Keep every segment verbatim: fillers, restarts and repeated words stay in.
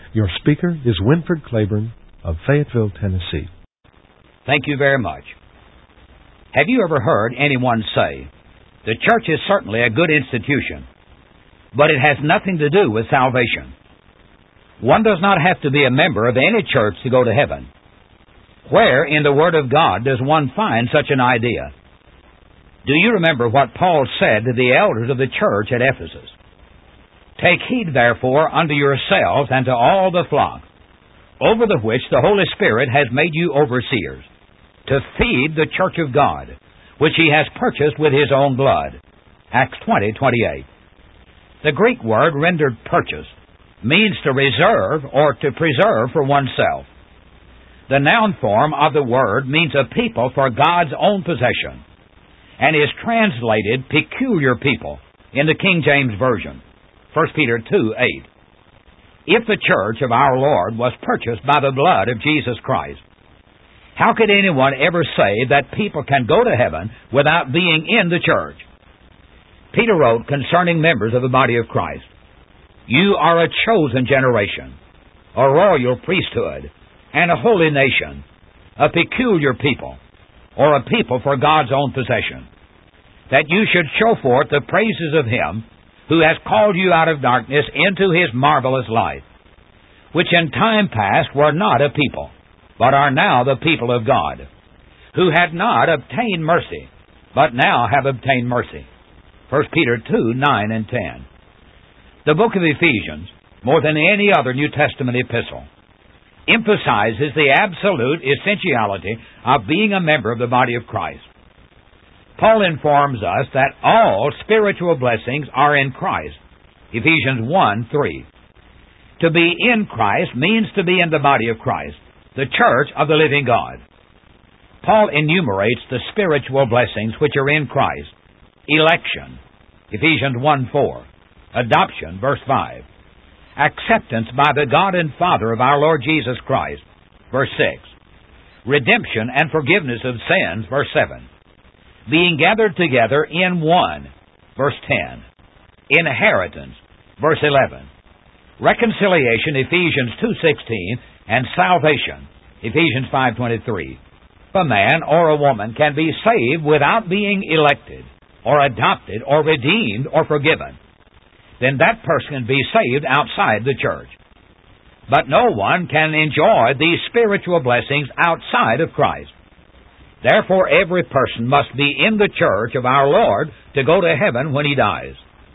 Your speaker is Winford Claiborne of Fayetteville, Tennessee. Thank you very much. Have you ever heard anyone say, the church is certainly a good institution, but it has nothing to do with salvation? One does not have to be a member of any church to go to heaven. Where in the Word of God does one find such an idea? Do you remember what Paul said to the elders of the church at Ephesus? Take heed, therefore, unto yourselves and to all the flock, over the which the Holy Spirit has made you overseers, to feed the church of God, which he has purchased with his own blood. Acts twenty twenty-eight. The Greek word rendered purchased means to reserve or to preserve for oneself. The noun form of the word means a people for God's own possession, and is translated peculiar people in the King James Version, First Peter two eight. If the church of our Lord was purchased by the blood of Jesus Christ, how could anyone ever say that people can go to heaven without being in the church? Peter wrote concerning members of the body of Christ, you are a chosen generation, a royal priesthood, and a holy nation, a peculiar people, or a people for God's own possession, that you should show forth the praises of him who has called you out of darkness into his marvelous light, which in time past were not a people, but are now the people of God, who had not obtained mercy, but now have obtained mercy. First Peter two nine and ten. The book of Ephesians, more than any other New Testament epistle, emphasizes the absolute essentiality of being a member of the body of Christ. Paul informs us that all spiritual blessings are in Christ, Ephesians one three. To be in Christ means to be in the body of Christ, the church of the living God. Paul enumerates the spiritual blessings which are in Christ. Election, Ephesians one four. Adoption, verse five. Acceptance by the God and Father of our Lord Jesus Christ, verse six. Redemption and forgiveness of sins, verse seven. Being gathered together in one, verse ten. Inheritance, verse eleven. Reconciliation, Ephesians two sixteen, and salvation, Ephesians five twenty-three. A man or a woman can be saved without being elected, or adopted, or redeemed, or forgiven. Then that person can be saved outside the church. But no one can enjoy these spiritual blessings outside of Christ. Therefore, every person must be in the church of our Lord to go to heaven when he dies.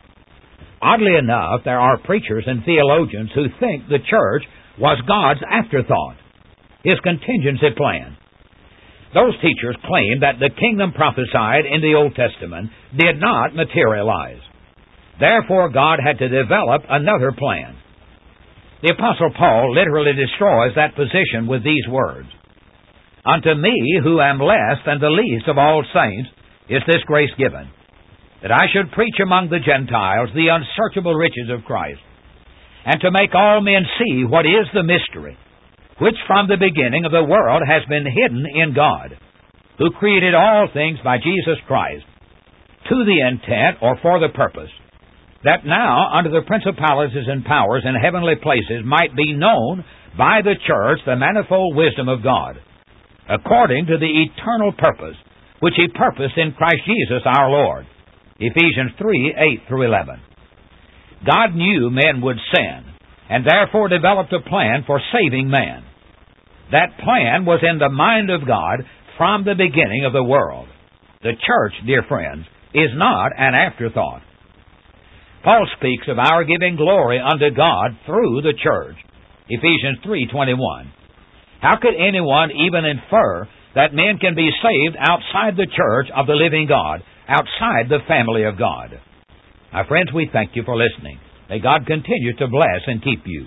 Oddly enough, there are preachers and theologians who think the church was God's afterthought, his contingency plan. Those teachers claim that the kingdom prophesied in the Old Testament did not materialize. Therefore, God had to develop another plan. The Apostle Paul literally destroys that position with these words, unto me, who am less than the least of all saints, is this grace given, that I should preach among the Gentiles the unsearchable riches of Christ, and to make all men see what is the mystery, which from the beginning of the world has been hidden in God, who created all things by Jesus Christ, to the intent or for the purpose, that now under the principalities and powers in heavenly places might be known by the church the manifold wisdom of God, according to the eternal purpose which he purposed in Christ Jesus our Lord, Ephesians three eight through eleven. God knew men would sin, and therefore developed a plan for saving man. That plan was in the mind of God from the beginning of the world. The church, dear friends, is not an afterthought. Paul speaks of our giving glory unto God through the church, Ephesians three twenty-one. How could anyone even infer that men can be saved outside the church of the living God, outside the family of God? My friends, we thank you for listening. May God continue to bless and keep you.